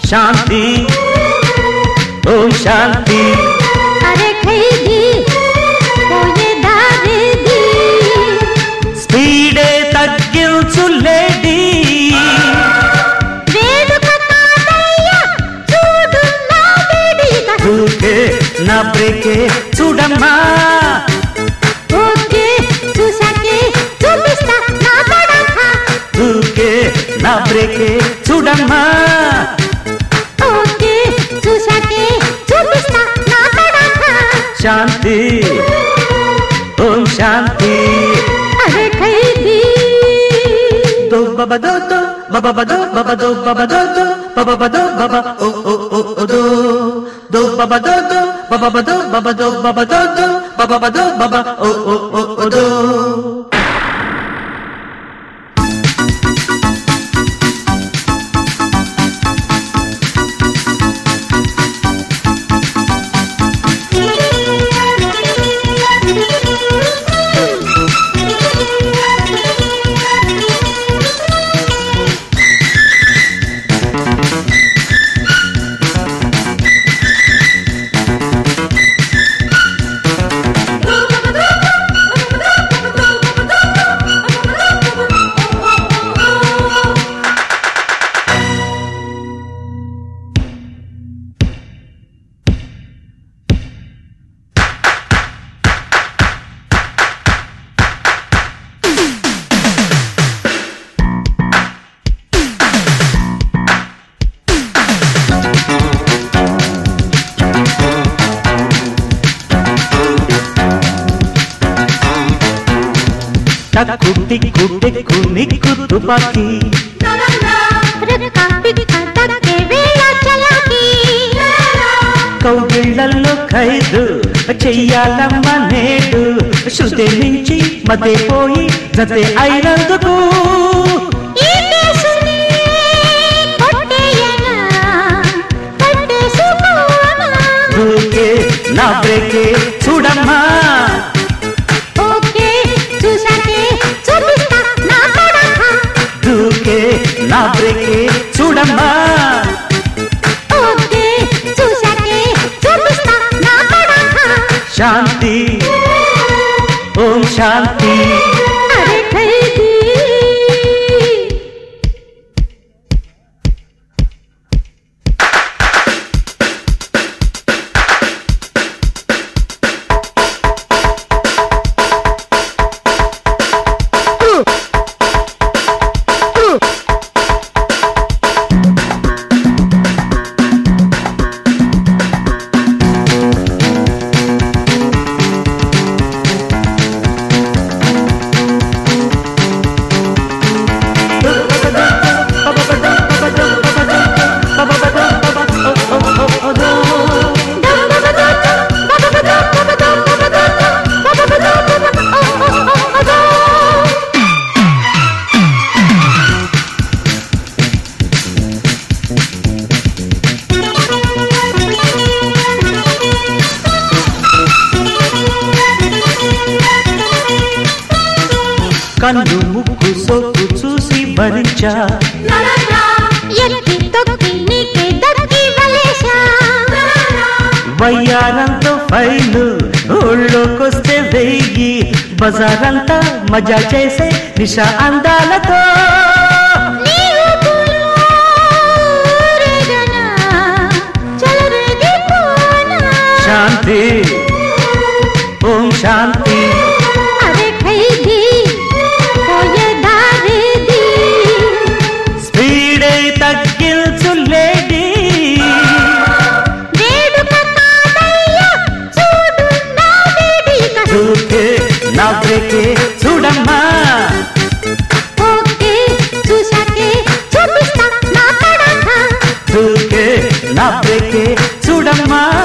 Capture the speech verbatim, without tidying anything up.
శాంతి ఓం శాంతి అరే ఖైదీ పోయే దారేది స్పీడే తగ్గించు లేడీ వేడుక కాదయ్యా చూడు నా వేడిక దూకే నా బ్రేకే చూడమ్మా ఓకే చూసాకే చూపిస్తా నా తడక దూకే నా బ్రేకే చూడమ్మా ఓకే చూసాకే చూపిస్తా నా తడక శాంతి ఓం శాంతి అరే ఖైదీ దో బబ దో దో బబ బ దో బబ దో బబ దో దో బబ బ దో బబ ఓ ఓ ఓ ఓ దో దో బబ దో దో బబ బ దో బబ దో బబ దో దో బబ బ దో బబ ఓ ఓ ఓ ఓ దో టక్కు టిక్కు టెక్కు నిక్కు తుపాకీ రక్క పిక్క తక్కే వేళ చలాకి కౌగిళ్లలో ఖైదు చెయ్యాలమ్మ నేడు శృతి నుంచి మతే పోయి జతే అయినందుకు ఈ కేసుని కొట్టేయనా కొట్టేసుకోనా దూకే నా బ్రేకే చూడమ్మా ఓకే చూసాకే చూపిస్తా నా తడక దూకే నా బ్రేకే చూడమ్మా ఓకే చూసాకే చూపిస్తా నా తడక శాంతి ఓం శాంతి అరే ఖైదీ కన్ను ముక్కు సోకు చూసి భరించా ఎక్కి తొక్కి నీకే దక్కి వలేశా వయ్యారంతో ఫైలు ఊళ్ళోకొస్తే వెయ్యి బజారంతా మజా చేసే నిషా అందాలతో నీవు పులురేగనా చలరేగిపోనా శాంతి ఓం శాంతి అరే ఖైదీ పోయే దారేది స్పీడే తగ్గించు లేడీ వేడుక కాదయ్యా చూడు నా వేడిక దూకే నా బ్రేకే చూడమ్మా ఓకే చూసాకే చూపిస్తా నా తడక దూకే నా బ్రేకే చూడమ్మా